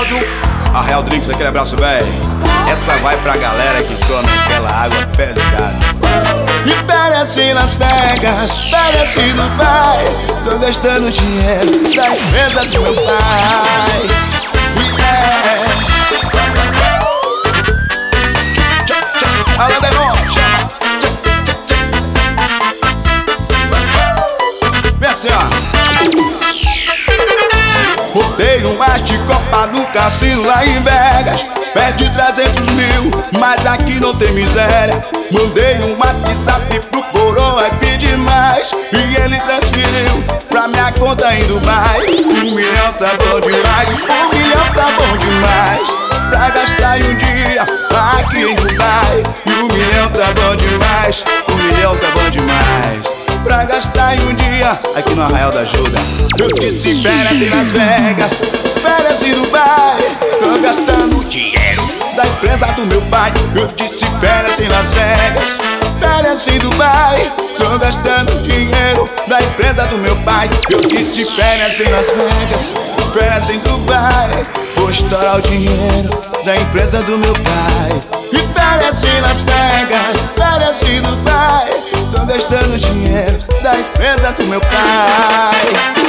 áudio. Arraial Drinks, aquele abraço, véi. Essa vai pra galera que toma aquela água pesada. E parece Las Vegas, parece Dubai. Tô gastando dinheiro da empresa do meu pai. Alô, Demon, chama. Vem assim, ó. Botei um mar de copa no cassino lá em Vegas. Perdi 300 mil, mas aqui não tem miséria. Mandei um WhatsApp pro coroa e pedi mais, e ele transferiu pra minha conta em Dubai. 1 milhão tá bom demais, 1 milhão tá bom demais pra gastar em um dia aqui em Dubai. E 1 milhão tá bom demais, 1 milhão tá bom demais pra gastar em um dia aqui no Arraial da Ajuda. Eu disse férias em Las Vegas, férias em Dubai. Tô gastando dinheiro da empresa do meu pai. Eu disse férias em Las Vegas, férias em Dubai. Tô gastando dinheiro da empresa do meu pai. Eu disse férias em Las Vegas, férias em Dubai. Vou estourar o dinheiro da empresa do meu pai. E férias em Las Vegas, férias em Dubai. Tô gastando dinheiro da empresa do meu pai.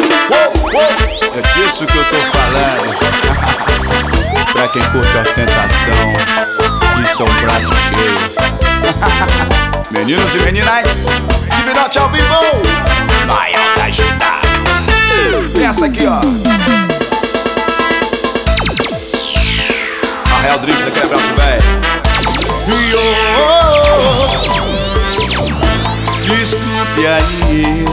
É disso que eu tô falando. Pra quem curte ostentação, isso é um prato cheio. Meninos e meninas, Divirote ao vivo no Arraial da Ajuda. Pensa aqui, ó. Arraial Drinks, aquele abraço, velho. Desculpe aí.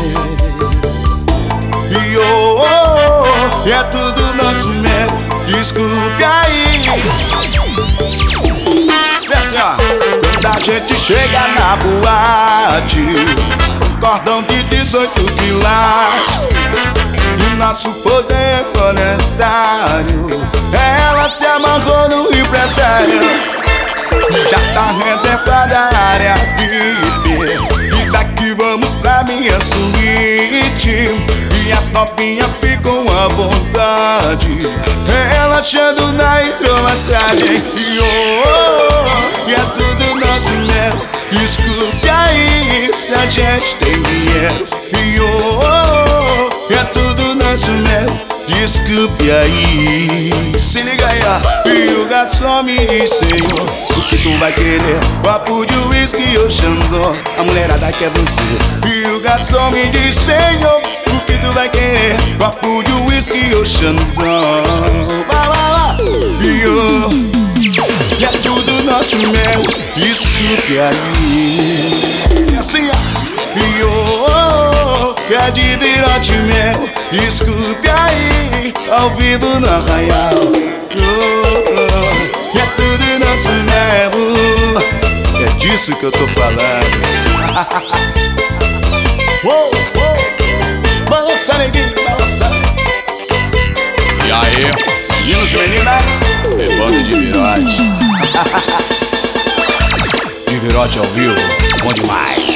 É tudo nosso mesmo. Desculpe aí. Vê assim, ó. Quando a gente chega na boate, cordão de 18 quilates, e nosso poder monetário, ela se amarrou no empresário. Já tá reservada a área VIP, e daqui vamos pra minha suíte, e as novinhas ficam à vontade, relaxando na hidromassagem. E é tudo nosso mesmo. Desculpe aí se a gente tem dinheiro. E é tudo nosso mesmo. Desculpe aí. Se liga aí, ó. E o garçom me disse: Senhor, o que tu vai querer? Copo de uísque ou Xandó? A mulherada quer você. E o garçom me disse: Senhor, o que tu vai querer? Copo de uísque ou Xandó? E é tudo nosso mel. Desculpe aí. E assim, ó. É Divirote mel. Desculpe aí, ao vivo no Arraial. É tudo nosso mel. É disso que eu tô falando. Balança, neguinho, balança. E aí, meninos e meninas, é banda Divirote. Divirote ao vivo, bom demais.